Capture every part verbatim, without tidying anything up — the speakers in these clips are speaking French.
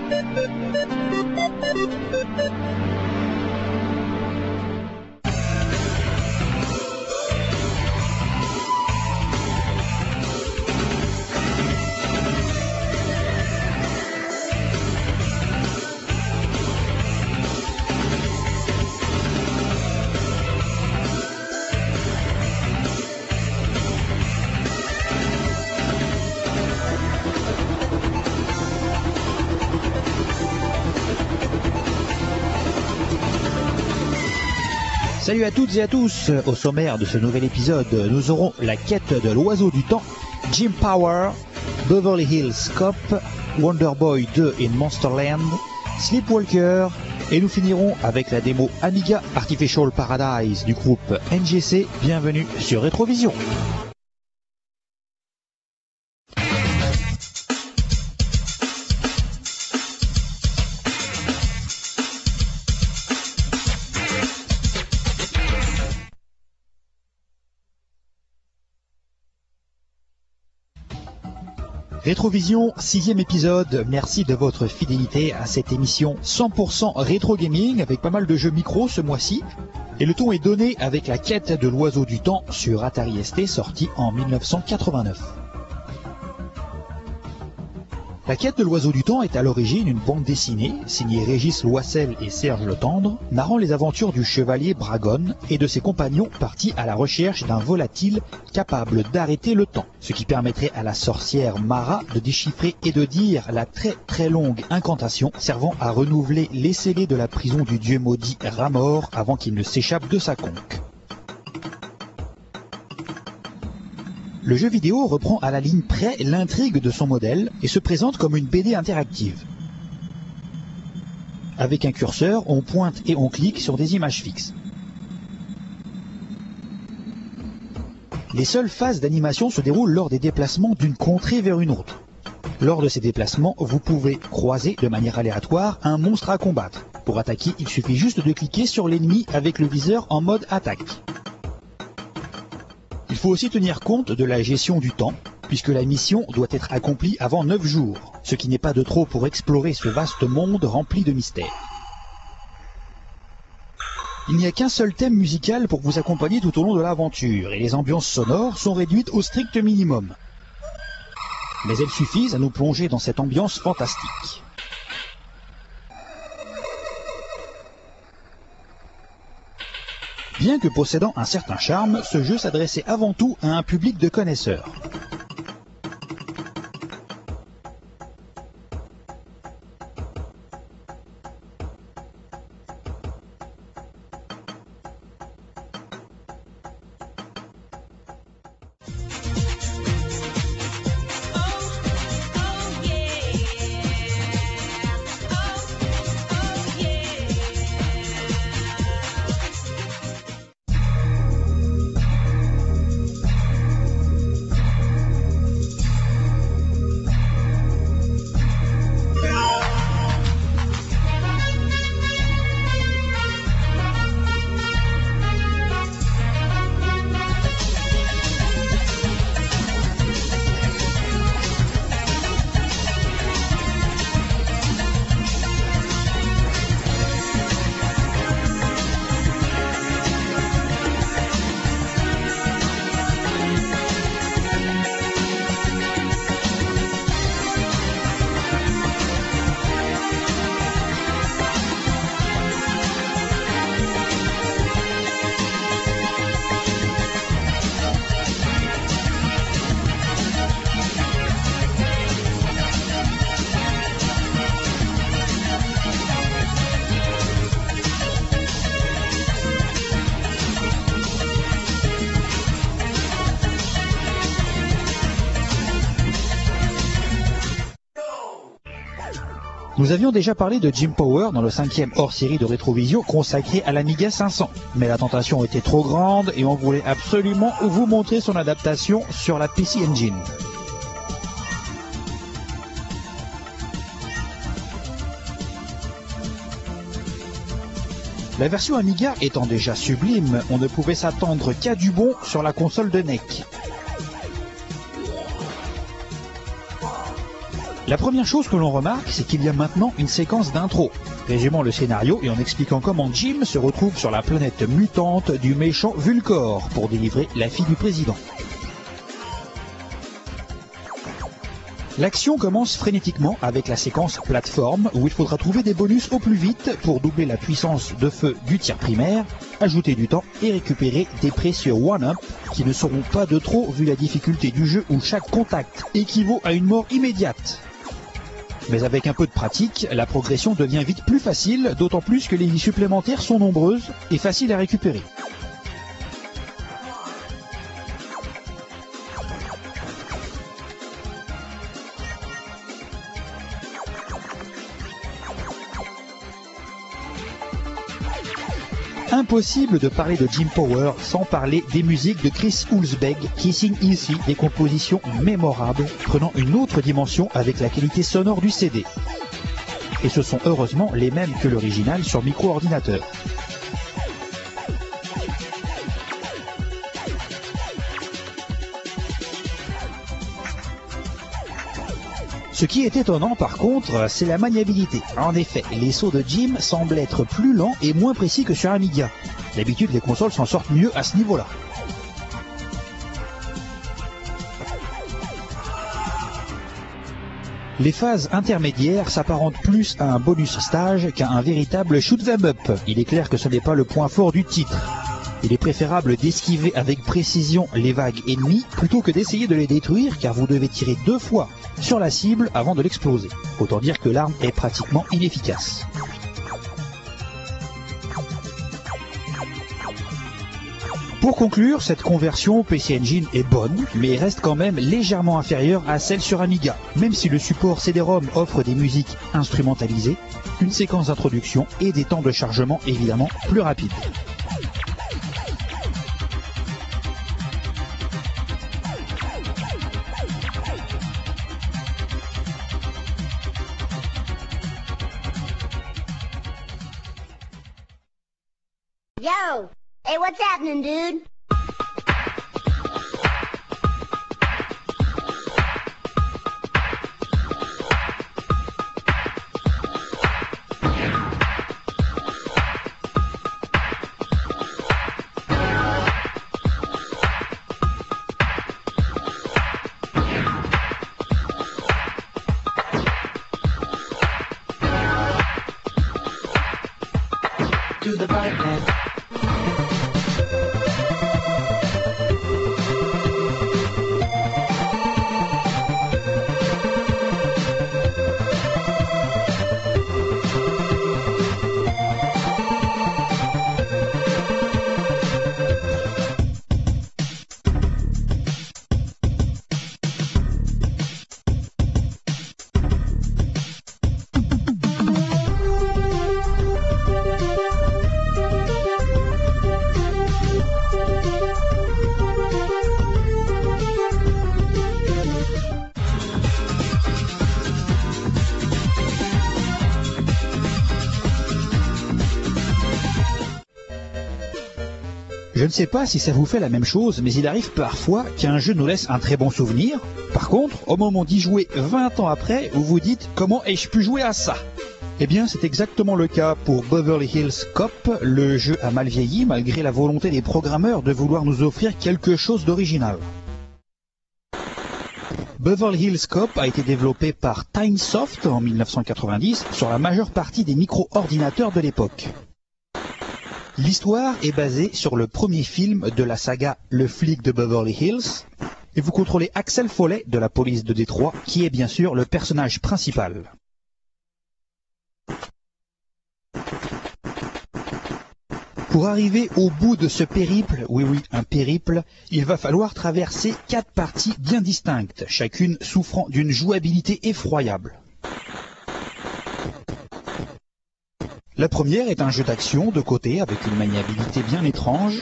Salut à toutes et à tous, au sommaire de ce nouvel épisode, nous aurons la quête de l'oiseau du temps, Jim Power, Beverly Hills Cop, Wonder Boy deux in Monsterland, Sleepwalker, et nous finirons avec la démo Amiga Artificial Paradise du groupe N G C. Bienvenue sur Rétrovision. Rétrovision, sixième épisode, merci de votre fidélité à cette émission cent pour cent rétro gaming avec pas mal de jeux micro ce mois-ci. Et le ton est donné avec la quête de l'oiseau du temps sur Atari S T sorti en mille neuf cent quatre-vingt-neuf. La quête de l'oiseau du temps est à l'origine une bande dessinée signée Régis Loissel et Serge Le Tendre, narrant les aventures du chevalier Bragon et de ses compagnons partis à la recherche d'un volatile capable d'arrêter le temps, ce qui permettrait à la sorcière Mara de déchiffrer et de dire la très très longue incantation servant à renouveler les scellés de la prison du dieu maudit Ramor avant qu'il ne s'échappe de sa conque. Le jeu vidéo reprend à la ligne près l'intrigue de son modèle et se présente comme une B D interactive. Avec un curseur, on pointe et on clique sur des images fixes. Les seules phases d'animation se déroulent lors des déplacements d'une contrée vers une autre. Lors de ces déplacements, vous pouvez croiser de manière aléatoire un monstre à combattre. Pour attaquer, il suffit juste de cliquer sur l'ennemi avec le viseur en mode attaque. Il faut aussi tenir compte de la gestion du temps, puisque la mission doit être accomplie avant neuf jours, ce qui n'est pas de trop pour explorer ce vaste monde rempli de mystères. Il n'y a qu'un seul thème musical pour vous accompagner tout au long de l'aventure, et les ambiances sonores sont réduites au strict minimum. Mais elles suffisent à nous plonger dans cette ambiance fantastique. Bien que possédant un certain charme, ce jeu s'adressait avant tout à un public de connaisseurs. Nous avions déjà parlé de Jim Power dans le cinquième hors-série de Rétrovision consacré à l'Amiga cinq cents, mais la tentation était trop grande et on voulait absolument vous montrer son adaptation sur la P C Engine. La version Amiga étant déjà sublime, on ne pouvait s'attendre qu'à du bon sur la console de N E C. La première chose que l'on remarque, c'est qu'il y a maintenant une séquence d'intro, résumant le scénario et en expliquant comment Jim se retrouve sur la planète mutante du méchant Vulcor pour délivrer la fille du président. L'action commence frénétiquement avec la séquence plateforme où il faudra trouver des bonus au plus vite pour doubler la puissance de feu du tir primaire, ajouter du temps et récupérer des précieux one-up qui ne seront pas de trop vu la difficulté du jeu où chaque contact équivaut à une mort immédiate. Mais avec un peu de pratique, la progression devient vite plus facile, d'autant plus que les vies supplémentaires sont nombreuses et faciles à récupérer. Impossible de parler de Jim Power sans parler des musiques de Chris Hulsbeck qui signe ici des compositions mémorables prenant une autre dimension avec la qualité sonore du C D. Et ce sont heureusement les mêmes que l'original sur micro-ordinateur. Ce qui est étonnant par contre, c'est la maniabilité. En effet, les sauts de Jim semblent être plus lents et moins précis que sur Amiga. D'habitude, les consoles s'en sortent mieux à ce niveau-là. Les phases intermédiaires s'apparentent plus à un bonus stage qu'à un véritable shoot 'em up. Il est clair que ce n'est pas le point fort du titre. Il est préférable d'esquiver avec précision les vagues ennemies plutôt que d'essayer de les détruire car vous devez tirer deux fois sur la cible avant de l'exploser. Autant dire que l'arme est pratiquement inefficace. Pour conclure, cette conversion P C Engine est bonne, mais reste quand même légèrement inférieure à celle sur Amiga, même si le support C D ROM offre des musiques instrumentalisées, une séquence d'introduction et des temps de chargement évidemment plus rapides. Yo! Hey, what's happening, dude? To the right hand. Je ne sais pas si ça vous fait la même chose, mais il arrive parfois qu'un jeu nous laisse un très bon souvenir. Par contre, au moment d'y jouer vingt ans après, vous vous dites « Comment ai-je pu jouer à ça ?» Eh bien, c'est exactement le cas pour Beverly Hills Cop. Le jeu a mal vieilli malgré la volonté des programmeurs de vouloir nous offrir quelque chose d'original. Beverly Hills Cop a été développé par Tynesoft en mille neuf cent quatre-vingt-dix sur la majeure partie des micro-ordinateurs de l'époque. L'histoire est basée sur le premier film de la saga Le flic de Beverly Hills, et vous contrôlez Axel Foley de la police de Détroit, qui est bien sûr le personnage principal. Pour arriver au bout de ce périple, oui oui, un périple, il va falloir traverser quatre parties bien distinctes, chacune souffrant d'une jouabilité effroyable. La première est un jeu d'action de côté avec une maniabilité bien étrange.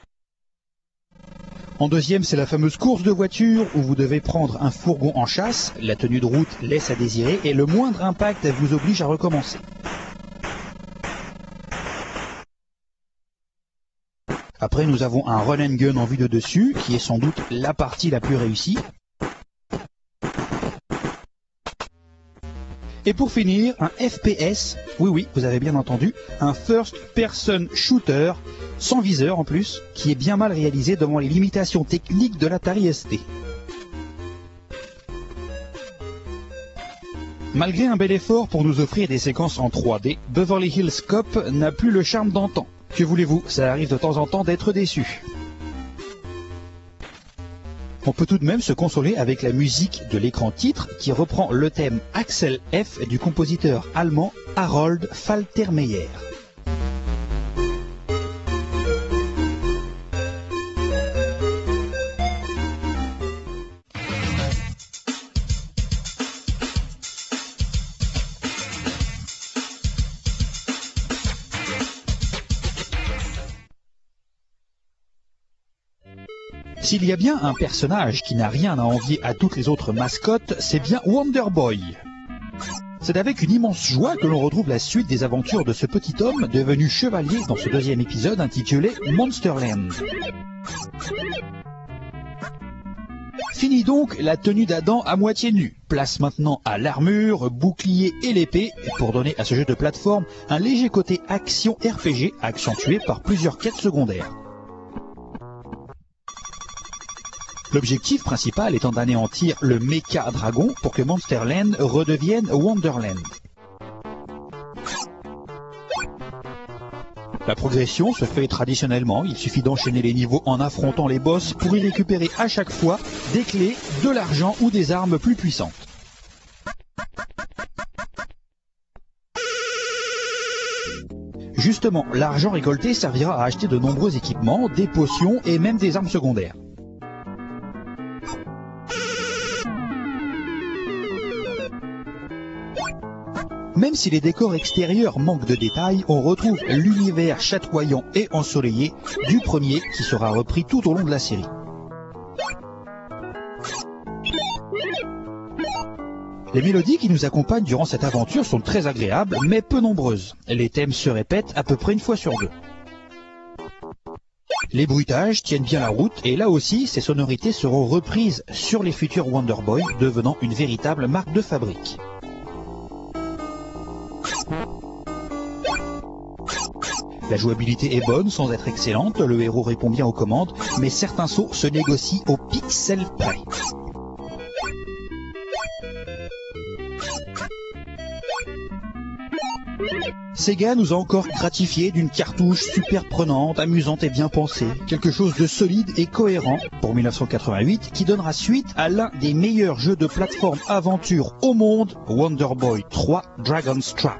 En deuxième, c'est la fameuse course de voiture où vous devez prendre un fourgon en chasse, la tenue de route laisse à désirer et le moindre impact vous oblige à recommencer. Après, nous avons un run and gun en vue de dessus, qui est sans doute la partie la plus réussie. Et pour finir, un F P S, oui oui, vous avez bien entendu, un First Person Shooter, sans viseur en plus, qui est bien mal réalisé devant les limitations techniques de l'Atari S T. Malgré un bel effort pour nous offrir des séquences en trois D, Beverly Hills Cop n'a plus le charme d'antan. Que voulez-vous, ça arrive de temps en temps d'être déçu. On peut tout de même se consoler avec la musique de l'écran titre qui reprend le thème Axel F du compositeur allemand Harold Faltermeyer. S'il y a bien un personnage qui n'a rien à envier à toutes les autres mascottes, c'est bien Wonder Boy. C'est avec une immense joie que l'on retrouve la suite des aventures de ce petit homme devenu chevalier dans ce deuxième épisode intitulé Monsterland. Fini donc la tenue d'Adam à moitié nue. Place maintenant à l'armure, bouclier et l'épée pour donner à ce jeu de plateforme un léger côté action R P G accentué par plusieurs quêtes secondaires. L'objectif principal étant d'anéantir le Mecha Dragon pour que Monsterland redevienne Wonderland. La progression se fait traditionnellement, il suffit d'enchaîner les niveaux en affrontant les boss pour y récupérer à chaque fois des clés, de l'argent ou des armes plus puissantes. Justement, l'argent récolté servira à acheter de nombreux équipements, des potions et même des armes secondaires. Même si les décors extérieurs manquent de détails, on retrouve l'univers chatoyant et ensoleillé du premier qui sera repris tout au long de la série. Les mélodies qui nous accompagnent durant cette aventure sont très agréables, mais peu nombreuses. Les thèmes se répètent à peu près une fois sur deux. Les bruitages tiennent bien la route, et là aussi, ces sonorités seront reprises sur les futurs Wonder Boy, devenant une véritable marque de fabrique. La jouabilité est bonne sans être excellente, le héros répond bien aux commandes, mais certains sauts se négocient au pixel près. Sega nous a encore gratifié d'une cartouche super prenante, amusante et bien pensée, quelque chose de solide et cohérent pour mille neuf cent quatre-vingt-huit qui donnera suite à l'un des meilleurs jeux de plateforme aventure au monde, Wonder Boy trois Dragon's Trap.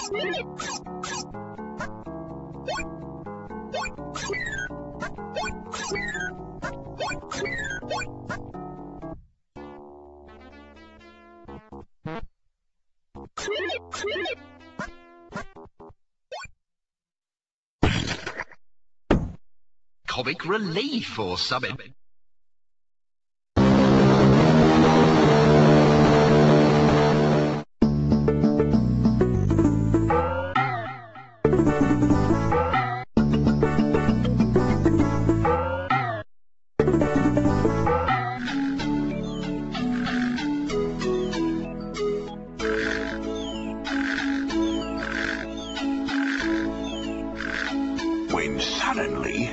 Comic relief or something. When suddenly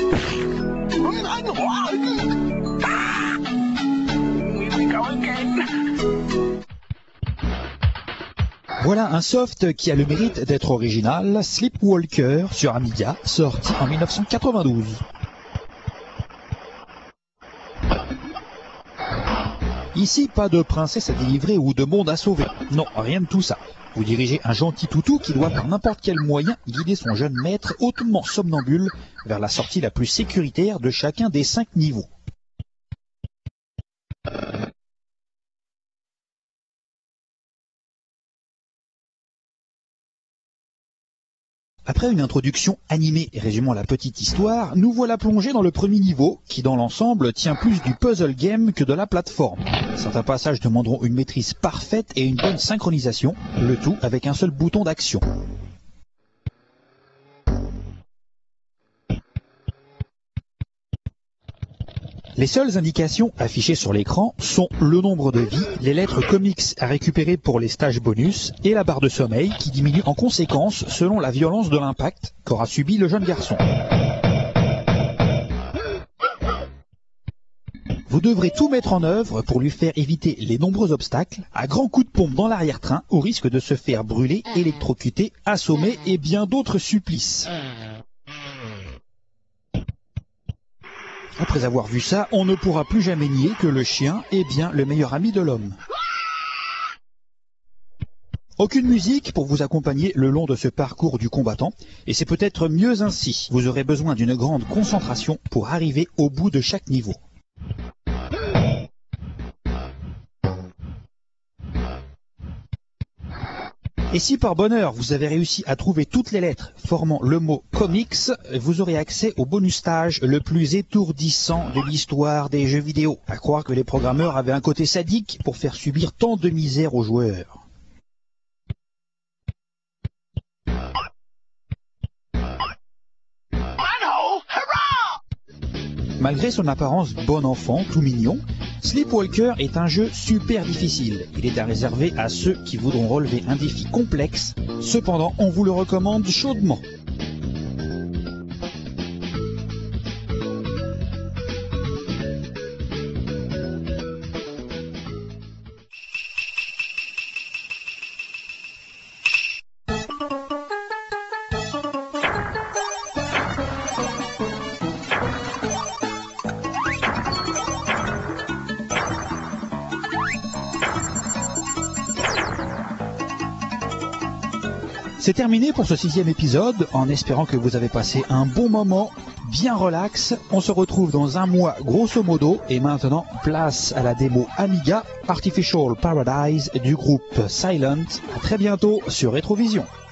Voilà un soft qui a le mérite d'être original, Sleepwalker sur Amiga, sorti en mille neuf cent quatre-vingt-douze. Ici, pas de princesse à délivrer ou de monde à sauver. Non, rien de tout ça. Vous dirigez un gentil toutou qui doit par n'importe quel moyen guider son jeune maître hautement somnambule vers la sortie la plus sécuritaire de chacun des cinq niveaux. Après une introduction animée résumant la petite histoire, nous voilà plongés dans le premier niveau, qui dans l'ensemble tient plus du puzzle game que de la plateforme. Certains passages demanderont une maîtrise parfaite et une bonne synchronisation, le tout avec un seul bouton d'action. Les seules indications affichées sur l'écran sont le nombre de vies, les lettres comics à récupérer pour les stages bonus et la barre de sommeil qui diminue en conséquence selon la violence de l'impact qu'aura subi le jeune garçon. Vous devrez tout mettre en œuvre pour lui faire éviter les nombreux obstacles, à grands coups de pompe dans l'arrière-train, au risque de se faire brûler, électrocuter, assommer et bien d'autres supplices. Après avoir vu ça, on ne pourra plus jamais nier que le chien est bien le meilleur ami de l'homme. Aucune musique pour vous accompagner le long de ce parcours du combattant, et c'est peut-être mieux ainsi. Vous aurez besoin d'une grande concentration pour arriver au bout de chaque niveau. Et si par bonheur vous avez réussi à trouver toutes les lettres formant le mot comics, vous aurez accès au bonus stage le plus étourdissant de l'histoire des jeux vidéo. À croire que les programmeurs avaient un côté sadique pour faire subir tant de misère aux joueurs. Malgré son apparence bon enfant, tout mignon, Sleepwalker est un jeu super difficile. Il est à réserver à ceux qui voudront relever un défi complexe. Cependant, on vous le recommande chaudement. C'est terminé pour ce sixième épisode, en espérant que vous avez passé un bon moment, bien relax. On se retrouve dans un mois grosso modo, et maintenant place à la démo Amiga Artificial Paradise du groupe Silent. À très bientôt sur Rétrovision.